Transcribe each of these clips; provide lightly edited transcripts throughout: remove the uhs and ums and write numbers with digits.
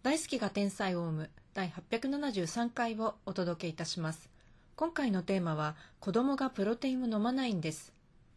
大好きが天才オウム第873回をお届けいたします。今回のテーマは子供がプロテインを飲まないんです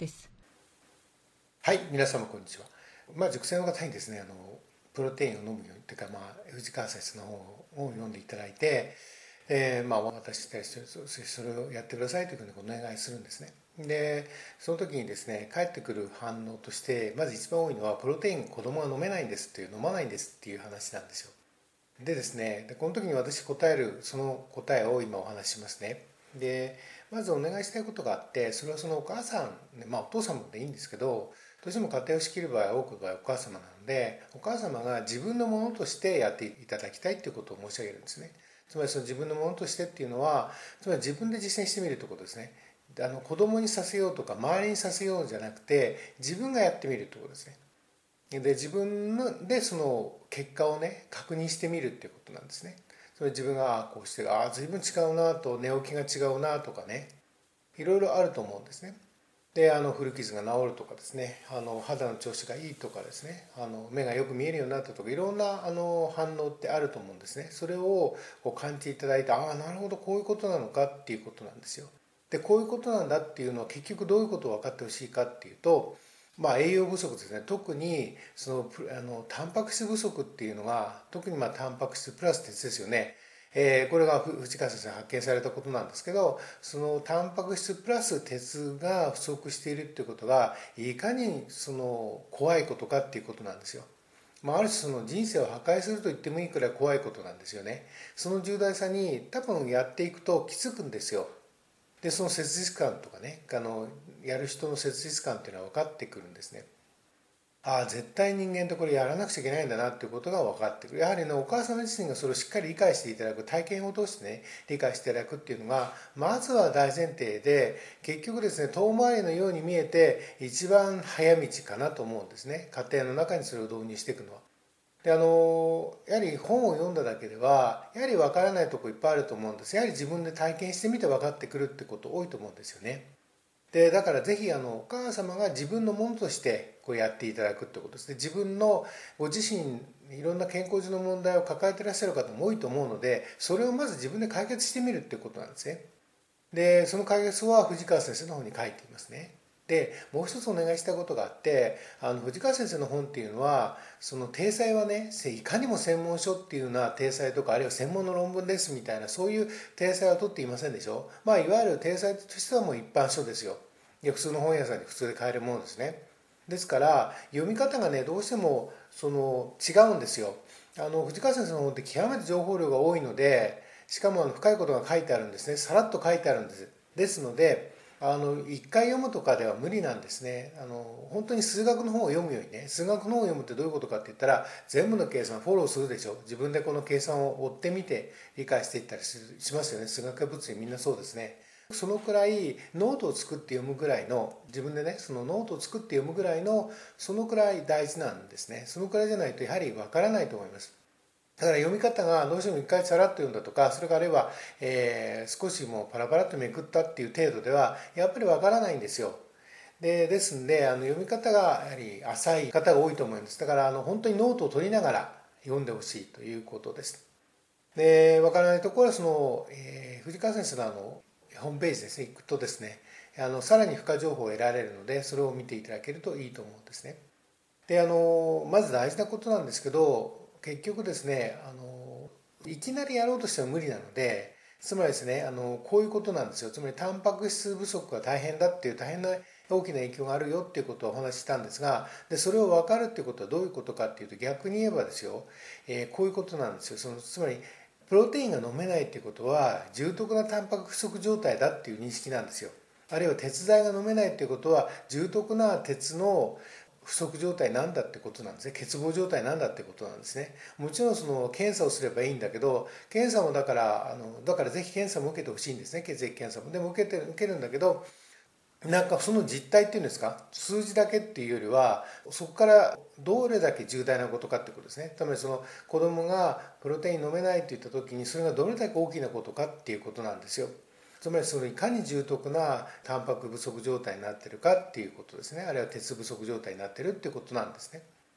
はい、皆様こんにちは。熟成の方にですね、プロテインを飲むようにというか、藤川先生の本を読んでいただいて、私に対してそれをやってくださいというふうにお願いするんですね。で、その時にですね、返ってくる反応として、まず一番多いのは、プロテイン子供が飲めないんですっていう、飲まないんですっていう話なんですよ。でですね、この時に私答えるその答えを今お話ししますね。で、まずお願いしたいことがあって、それはそのお母さん、お父さんもでいいんですけど、どうしても家庭を仕切る場合は多くの場合お母様なので、お母様が自分のものとしてやっていただきたいということを申し上げるんですね。つまりその自分のものとしてっていうのは、つまり自分で実践してみるということですね。子供にさせようとか周りにさせようじゃなくて、自分がやってみるということですね。で自分でその結果をね確認してみるっていうことなんですね。それ自分がこうして随分違うなと、寝起きが違うなとかね、いろいろあると思うんですね。で古傷が治るとかですね、肌の調子がいいとかですね、目がよく見えるようになったとか、いろんな反応ってあると思うんですね。それをこう感じていただいて、なるほどこういうことなのかっていうことなんですよ。でこういうことなんだっていうのは結局どういうことを分かってほしいかっていうと、栄養不足ですね。特にそのタンパク質不足っていうのが、特にタンパク質プラス鉄ですよね。これが藤川先生が発見されたことなんですけど、そのタンパク質プラス鉄が不足しているっていうことがいかにその怖いことかっていうことなんですよ。ある種その人生を破壊すると言ってもいいくらい怖いことなんですよね。その重大さに多分やっていくと気づくんですよ。でその切実感とかね、やる人の切実感っていうのは分かってくるんですね。絶対人間ってこれやらなくちゃいけないんだなっていうことが分かってくる。やはりね、お母様自身がそれをしっかり理解していただく、体験を通してね理解していただくっていうのがまずは大前提で、結局ですね、遠回りのように見えて一番早道かなと思うんですね。家庭の中にそれを導入していくのは。でやはり本を読んだだけではやはり分からないところいっぱいあると思うんです。やはり自分で体験してみて分かってくるってこと多いと思うんですよね。でだからぜひお母様が自分のものとしてこうやっていただくってことですね。自分のご自身いろんな健康上の問題を抱えていらっしゃる方も多いと思うので、それをまず自分で解決してみるってことなんですね。でその解決は藤川先生の方に書いていますね。でもう一つお願いしたことがあって、藤川先生の本っていうのはその体裁はね、いかにも専門書っていうような体裁とか、あるいは専門の論文ですみたいな、そういう体裁は取っていませんでしょ。いわゆる体裁としてはもう一般書ですよ。普通の本屋さんに普通で買えるものですね。ですから読み方がねどうしても違うんですよ。藤川先生の本って極めて情報量が多いので、しかも深いことが書いてあるんですね。さらっと書いてあるんです。ですので一回読むとかでは無理なんですね。本当に数学の本を読むようにね、数学の本を読むってどういうことかって言ったら、全部の計算フォローするでしょ。自分でこの計算を追ってみて理解していったりしますよね。数学や物理みんなそうですね。そのくらいノートを作って読むぐらいの、自分でねそのノートを作って読むぐらいの、そのくらい大事なんですね。そのくらいじゃないとやはりわからないと思います。だから読み方がどうしても一回さらっと読んだとか、それからあるいは、少しもうパラパラっとめくったっていう程度ではやっぱりわからないんですよ。ですんで読み方がやはり浅い方が多いと思います。だから本当にノートを取りながら読んでほしいということです。でわからないところは藤川先生のホームページですね行くとですね、さらに付加情報を得られるので、それを見ていただけるといいと思うんですね。でまず大事なことなんですけど、結局ですねいきなりやろうとしても無理なので、つまりですねこういうことなんですよ。つまりタンパク質不足が大変だっていう、大変な大きな影響があるよっていうことをお話ししたんですが、でそれを分かるっていうことはどういうことかっていうと、逆に言えばですよ、こういうことなんですよ。つまりプロテインが飲めないっていうことは重篤なタンパク不足状態だっていう認識なんですよ。あるいは鉄剤が飲めないっていうことは重篤な鉄の不足状態なんだってことなんですね。欠乏状態なんだってことなんですね。もちろんその検査をすればいいんだけど、検査もだからぜひ検査も受けてほしいんですね。血液検査もでも受けるんだけど、その実態っていうんですか、数字だけっていうよりは、そこからどれだけ重大なことかってことですね。つまりその子供がプロテイン飲めないって言った時に、それがどれだけ大きなことかっていうことなんですよ。つまりいかに重篤なタンパク不足状態になっているかっていうことですね。あるいは鉄不足状態になっているっていうことなんですね。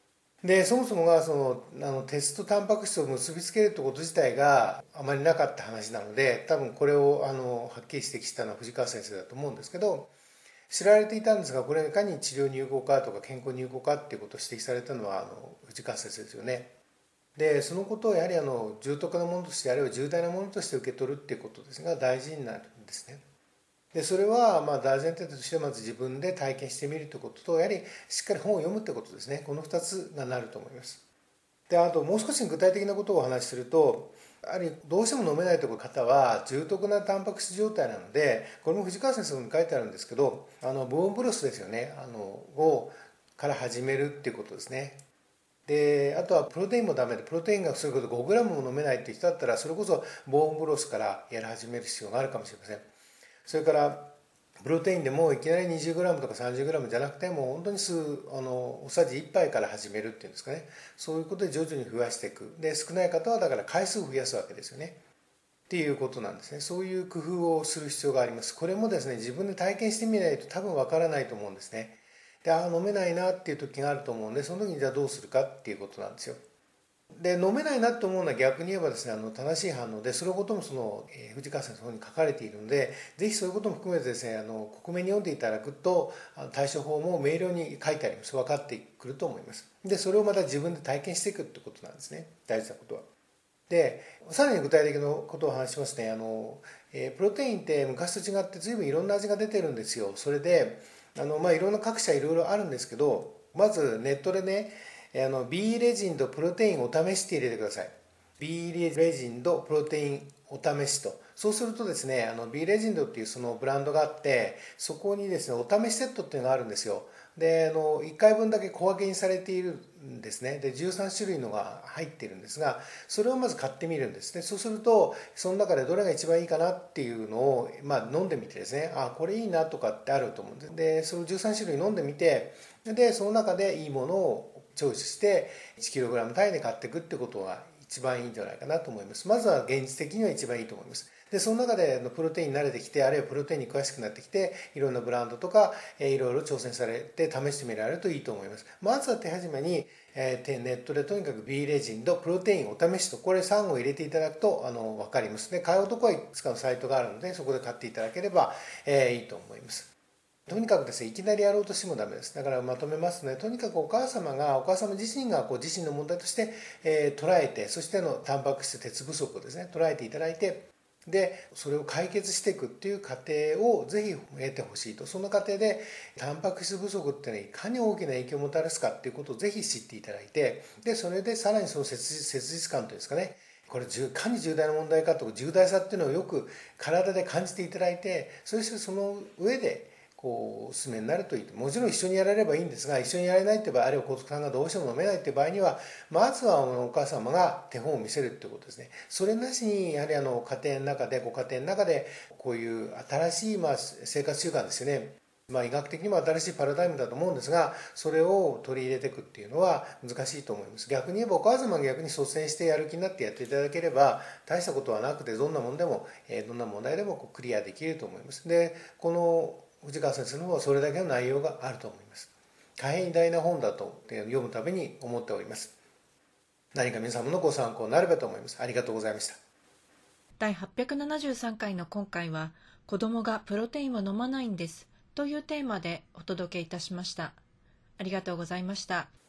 でそもそもが鉄とタンパク質を結びつけるってこと自体があまりなかった話なので、多分これをはっきり指摘したのは藤川先生だと思うんですけど、知られていたんですが、これがいかに治療に有効かとか健康に有効かっていうことを指摘されたのは藤川先生ですよね。でそのことをやはり重篤なものとして、あるいは重大なものとして受け取るっていうことですが大事になるんですね。でそれは大前提としてまず自分で体験してみるということと、やはりしっかり本を読むということですね。この2つがなると思います。であともう少し具体的なことをお話しすると、やはりどうしても飲めないという方は重篤なタンパク質状態なので、これも藤川先生に書いてあるんですけど、ボーンブロスですよね、から始めるっていうことですね。であとはプロテインもダメで、プロテインがそれこそ 5g も飲めないっていう人だったら、それこそボーンブロスからやり始める必要があるかもしれません。それからプロテインでもいきなり 20g とか 30g じゃなくて、もう本当に大さじ1杯から始めるっていうんですかね、そういうことで徐々に増やしていく。で少ない方はだから回数を増やすわけですよねっていうことなんですね。そういう工夫をする必要があります。これもですね、自分で体験してみないと多分わからないと思うんですね。で飲めないなっていう時があると思うんで、その時にじゃあどうするかっていうことなんですよ。で飲めないなと思うのは逆に言えばですね、正しい反応で、そのことも藤川先生の方に書かれているので、ぜひそういうことも含めてですね、克明に読んでいただくと対処法も明瞭に書いてあります。分かってくると思います。でそれをまた自分で体験していくってことなんですね、大事なことは。でさらに具体的なことをお話ししますね。プロテインって昔と違って随分いろんな味が出てるんですよ。それでいろんな各社いろいろあるんですけど、まずネットでね、B レジンドプロテインお試しって入れてください。 B レジンドプロテインお試しと。そうするとですね、B レジンドっていうそのブランドがあって、そこにですねお試しセットっていうのがあるんですよ。で1回分だけ小分けにされているんですね。で13種類のが入っているんですが、それをまず買ってみるんですね。そうするとその中でどれが一番いいかなっていうのを、飲んでみてですね、これいいなとかってあると思うんです。でその13種類飲んでみて、でその中でいいものをチョイスして 1kg 単位で買っていくってことが一番いいんじゃないかなと思います。まずは現実的には一番いいと思います。でその中でプロテインに慣れてきて、あるいはプロテインに詳しくなってきて、いろんなブランドとかいろいろ挑戦されて試してみられるといいと思います。まずは手始めにネットでとにかく B レジンドプロテインお試しと、これ3を入れていただくと分かります。で買うとこはいくつかのサイトがあるので、そこで買っていただければいいと思います。とにかくですね、いきなりやろうとしてもダメです。だからまとめますね。とにかくお母様自身が自身の問題として、捉えて、そしてタンパク質鉄不足をですね捉えていただいて、でそれを解決していくっていう過程をぜひ得てほしいと。その過程でタンパク質不足っていうのはいかに大きな影響をもたらすかっていうことをぜひ知っていただいて、でそれでさらにその切実感というんですかね、これいかに重大な問題かとか重大さっていうのをよく体で感じていただいて、そしてその上でお勧めになるといいと。もちろん一緒にやられればいいんですが、一緒にやれないって場合、あるいは子さんがどうしても飲めないって場合には、まずはお母様が手本を見せるってことですね。それなしにやはりご家庭の中でこういう新しい生活習慣ですよね、医学的にも新しいパラダイムだと思うんですが、それを取り入れていくっていうのは難しいと思います。逆に言えばお母様が逆に率先してやる気になってやっていただければ大したことはなくて、どんな問題でもクリアできると思います。でこの藤川先生の方はそれだけの内容があると思います。大変偉大な本だと読むたびに思っております。何か皆様のご参考になればと思います。ありがとうございました。 第873回の今回は、子供がプロテインを飲まないんですというテーマでお届けいたしました。ありがとうございました。